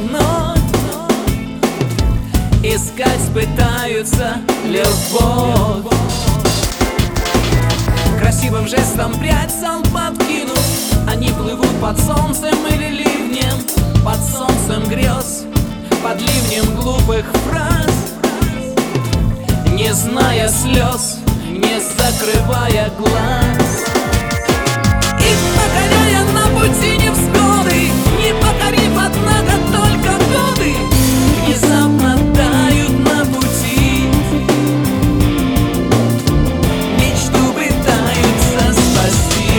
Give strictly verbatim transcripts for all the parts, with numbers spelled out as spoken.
вновь искать пытаются любовь. Красивым жестом прядь сам подкинув, они плывут под солнцем или ливнем, под солнцем грез, под ливнем глупых фраз, не зная слез, не закрывая глаз. И покоряя на пути невзгоды, не покорив, однако, только годы, внезапно тают на пути, мечту пытаются спасти.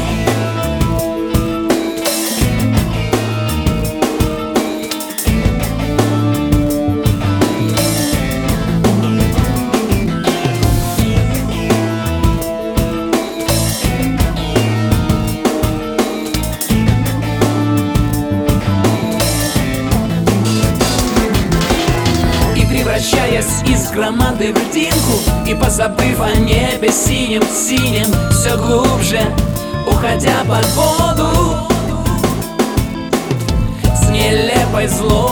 Превращаясь из громады в льдинку и позабыв о небе синим-синим, все глубже уходя под воду, с нелепой злобой